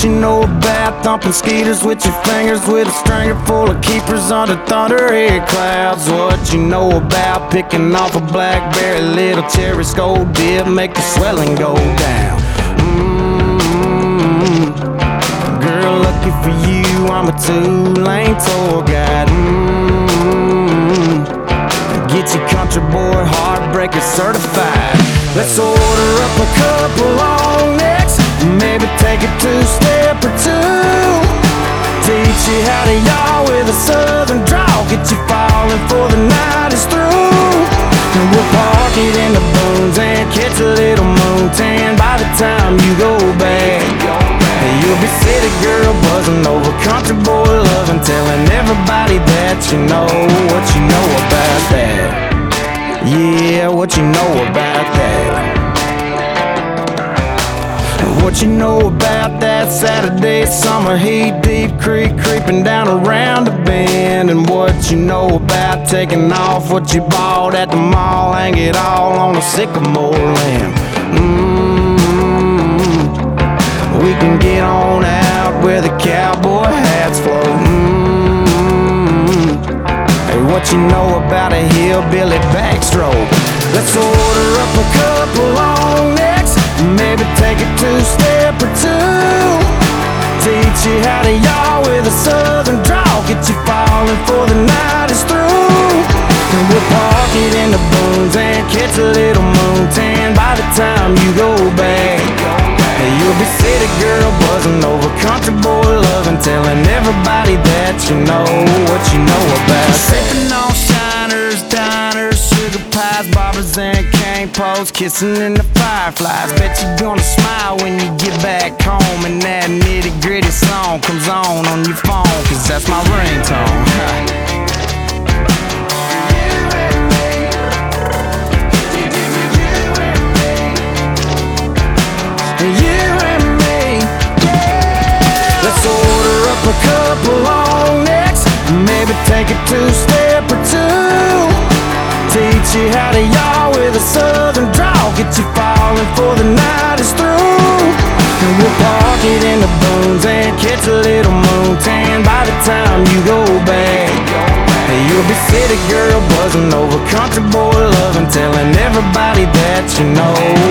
What you know about thumping skeeters with your fingers, with a stringer full of keepers under thunderhead clouds? What you know about picking off a blackberry, little cherry skull dip, make the swelling go down? Girl, lucky for you, I'm a two-lane tour guide. Get your country boy heartbreaker certified. Let's order up a couple long necks, maybe take it two-step or two. Teach you how to yaw with a southern drawl, get you falling for the night is through. And we'll park it in the booms and catch a little moon tan by the time you go back. You'll be city girl buzzing over country boy loving, telling everybody that you know what you know about that. Yeah, what you know about that. What you know about that Saturday summer heat, deep creek creeping down around the bend? And what you know about taking off what you bought at the mall, hang it all on a sycamore limb? We can get on out where the cowboy hats float. Hey, what you know about a hillbilly backstroke? Let's order up a couple long necks, maybe take it two-step or two. Teach you how to yaw with a southern drawl, get you falling for the night is through. And we'll park it in the booms and catch a little moon tan by the time you go back. You'll be city girl buzzing over country boy loving, telling everybody that you know what you know about. Sipping on shiners, diners, sugar pies, barbers and cane poles, kissing in the fireflies. Bet you're gonna smile when you get back home and that nitty gritty song comes on your phone, cause that's my ringtone. A couple long necks, maybe take it two-step or two. Teach you how to yaw with a southern drawl, get you falling for the night is through. And we'll park it in the booms and catch a little moon tan by the time you go back. You'll be city girl buzzing over country boy loving, telling everybody that you know